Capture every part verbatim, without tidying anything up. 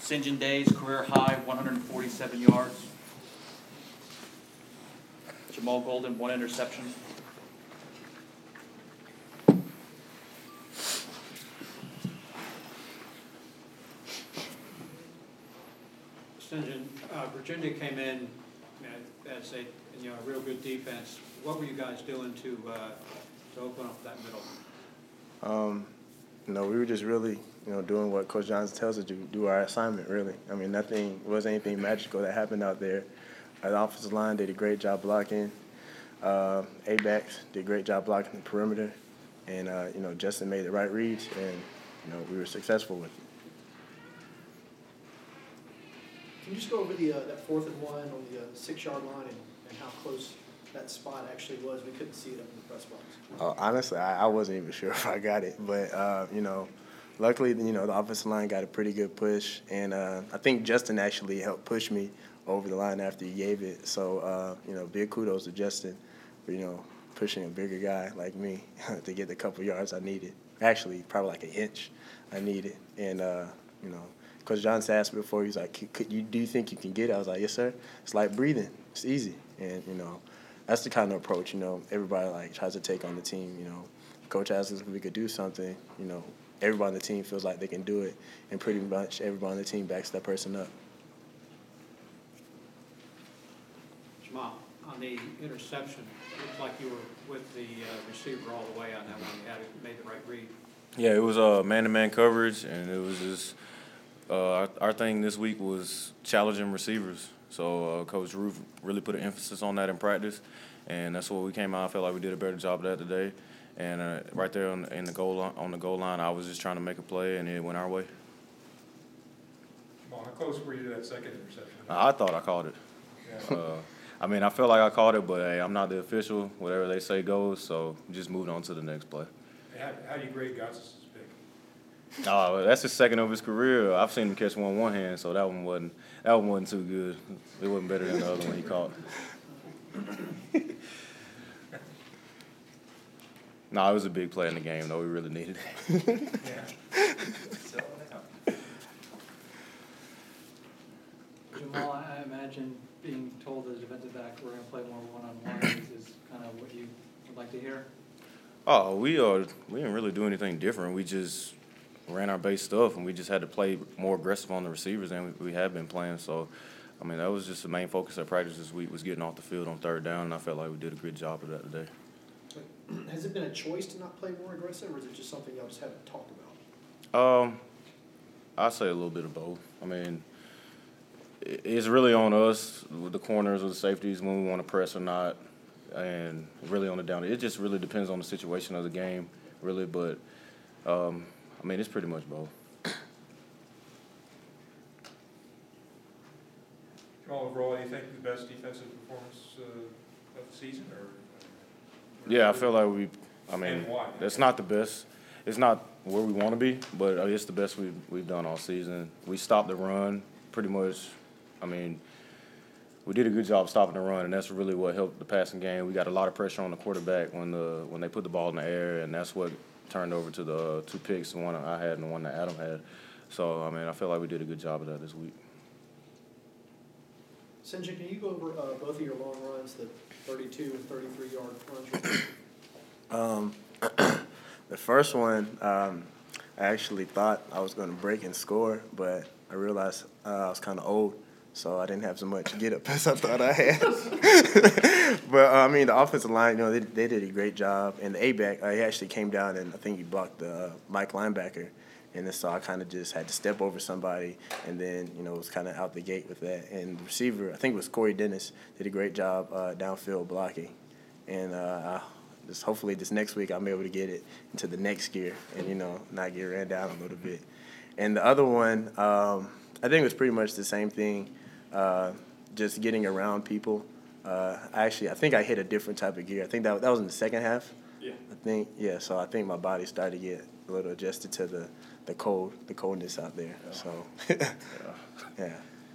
Saint John Day's career high, one hundred forty-seven yards. Jamal Golden, one interception. Saint John, uh, Virginia came in uh, as a you know a real good defense. What were you guys doing to uh, to open up that middle? Um, you know, we were just really, you know, doing what Coach Johnson tells us to do, do our assignment, really. I mean, nothing, wasn't anything magical that happened out there. Our offensive line did a great job blocking. Uh, A-backs did a great job blocking the perimeter. And, uh, you know, Justin made the right reads, and, you know, we were successful with it. Can you just go over the uh, that fourth and one on the uh, six-yard line and, and how close that spot actually was? We couldn't see it up in the press box. Uh, honestly, I, I wasn't even sure if I got it. But, uh, you know, luckily, you know, the offensive line got a pretty good push. And uh, I think Justin actually helped push me over the line after he gave it. So, uh, you know, big kudos to Justin for, you know, pushing a bigger guy like me to get the couple yards I needed. Actually, probably like an inch I needed. And, uh, you know, Coach Johnson asked me before, he's like, could you, do you think you can get it? I was like, yes, sir. It's like breathing. It's easy. And, you know, that's the kind of approach, you know, everybody, like, tries to take on the team, you know. Coach asks us if we could do something, you know, everybody on the team feels like they can do it, and pretty much everybody on the team backs that person up. Jamal, on the interception, it looked like you were with the uh, receiver all the way on that one. You had made the right read. Yeah, it was uh, man-to-man coverage, and it was just uh, our, our thing this week was challenging receivers. So uh, Coach Roof really put an emphasis on that in practice, and that's what we came out. I felt like we did a better job of that today. And uh, right there on, in the goal line, on the goal line, I was just trying to make a play, and it went our way. Well, how close were you to that second interception? I thought I caught it. Yeah. Uh, I mean, I felt like I caught it, but hey, I'm not the official. Whatever they say goes. So just moved on to the next play. How, how do you grade Gotsis' pick? Oh, that's his second of his career. I've seen him catch one one hand, so that one wasn't that one wasn't too good. It wasn't better than the other one he caught. No, it was a big play in the game, though. We really needed it. Yeah. Jamal, I imagine being told as a defensive back we're going to play more one-on-one is, is kind of what you would like to hear? Oh, we uh, we didn't really do anything different. We just ran our base stuff, and we just had to play more aggressive on the receivers than we, we have been playing. So, I mean, that was just the main focus of practice this week was getting off the field on third down, and I felt like we did a good job of that today. Has it been a choice to not play more aggressive, or is it just something y'all just haven't talked about? Um, I'd say a little bit of both. I mean, it, it's really on us with the corners or the safeties when we want to press or not, and really on the down. It just really depends on the situation of the game, really. But, um, I mean, it's pretty much both. Jamal, overall, do you think the best defensive performance uh, of the season? or? Yeah, I feel like we, I mean, And why? it's not the best. It's not where we want to be, but it's the best we've, we've done all season. We stopped the run pretty much. I mean, we did a good job stopping the run, and that's really what helped the passing game. We got a lot of pressure on the quarterback when the when they put the ball in the air, and that's what turned over to the uh, two picks, the one I had and the one that Adam had. So, I mean, I feel like we did a good job of that this week. Saint John, can you go over uh, both of your long runs, the thirty-two and thirty-three yard runs? Um, the first one, um, I actually thought I was going to break and score, but I realized uh, I was kind of old, so I didn't have so much get up as I thought I had. But, uh, I mean, the offensive line, you know, they, they did a great job. And the A-back, uh, he actually came down, and I think he blocked the uh, Mike linebacker. And then so I kind of just had to step over somebody, and then, you know, was kind of out the gate with that. And the receiver, I think it was Corey Dennis, did a great job uh, downfield blocking. And uh, I, just hopefully this next week I'll be able to get it into the next gear and, you know, not get ran down a little bit. And the other one, um, I think it was pretty much the same thing, uh, just getting around people. Uh, actually, I think I hit a different type of gear. I think that, that was in the second half. Yeah. I think, yeah, so I think my body started to get a little adjusted to the, the cold, the coldness out there. Yeah. So, Yeah. yeah.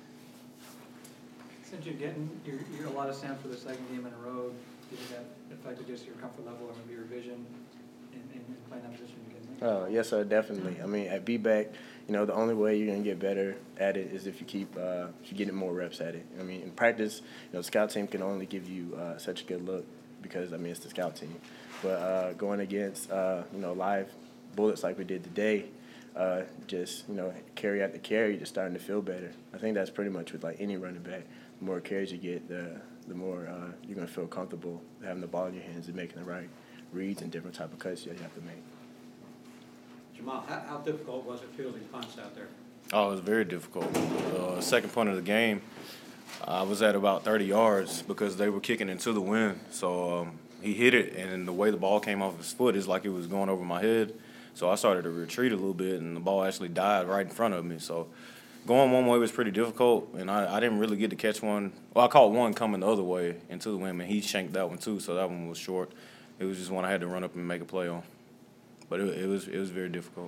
Since you're getting you're, you're a lot of snaps for the second game in a row, do you think that affected just your comfort level or maybe your vision in, in, in playing that position again? Oh, yes, sir, definitely. I mean, at B-back, you know, the only way you're going to get better at it is if you keep, uh, if you get more reps at it. I mean, in practice, you know, the scout team can only give you uh, such a good look because, I mean, it's the scout team. But uh, going against, uh, you know, live bullets like we did today, uh, just, you know, carry after carry, just starting to feel better. I think that's pretty much with, like, any running back. The more carries you get, the, the more uh, you're going to feel comfortable having the ball in your hands and making the right reads and different type of cuts you have to make. Jamal, how, how difficult was it fielding punts out there? Oh, it was very difficult. The uh, second point of the game, I was at about thirty yards because they were kicking into the wind. So um, he hit it, and the way the ball came off his foot is like it was going over my head. So I started to retreat a little bit, and the ball actually died right in front of me. So going one way was pretty difficult, and I, I didn't really get to catch one. Well, I caught one coming the other way into the wind, and he shanked that one too, so that one was short. It was just one I had to run up and make a play on. But it, it was it was very difficult.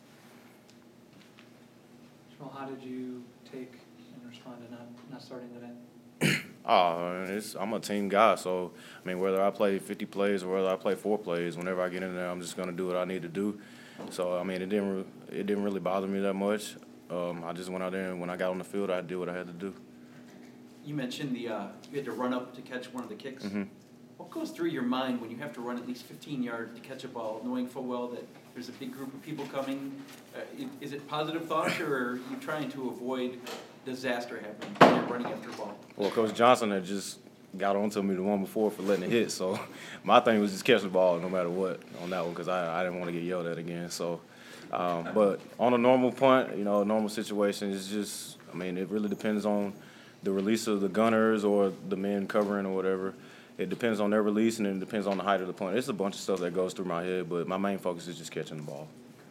Jamal, how did you take and respond to not, not starting that in? Oh, it's, I'm a team guy, so, I mean, whether I play fifty plays or whether I play four plays, whenever I get in there, I'm just going to do what I need to do. So, I mean, it didn't, re- it didn't really bother me that much. Um, I just went out there, and when I got on the field, I did what I had to do. You mentioned the, uh, you had to run up to catch one of the kicks. Mm-hmm. What goes through your mind when you have to run at least fifteen yards to catch a ball, knowing full well that there's a big group of people coming? Uh, i- Is it positive thoughts, or are you trying to avoid disaster happening when you're running after a ball? Well, Coach Johnson had just got onto me the one before for letting it hit, so my thing was just catch the ball no matter what on that one because I, I didn't want to get yelled at again. So, um, but on a normal punt, you know, a normal situation, it's just, I mean, it really depends on the release of the gunners or the men covering or whatever. It depends on their release, and it depends on the height of the punt. It's a bunch of stuff that goes through my head, but my main focus is just catching the ball.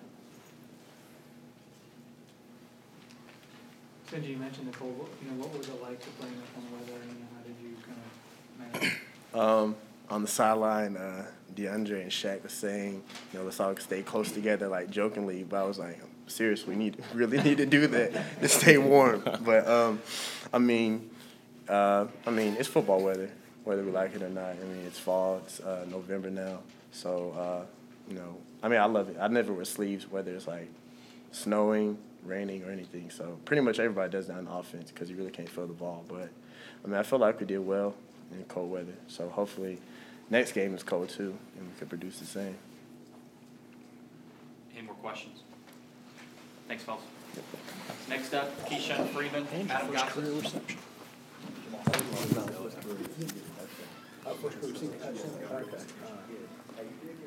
Since you mentioned the cold, you know, what was it like to playing up on the weather, and you know, how did you kind of manage? Um, on the sideline, uh, DeAndre and Shaq was saying, you know, let's all stay close together, like jokingly. But I was like, seriously, we need really need to do that to stay warm. But um, I mean, uh, I mean, it's football weather, whether we like it or not. I mean, it's fall. It's uh, November now, so uh, you know, I mean, I love it. I never wear sleeves, whether it's like snowing, raining, or anything. So pretty much everybody does that on offense because you really can't feel the ball. But I mean, I feel like we did well in cold weather. So hopefully next game is cold too, and we could produce the same. Any more questions? Thanks, fellas. Next up, Keyshawn Freeman, Adam Gossett.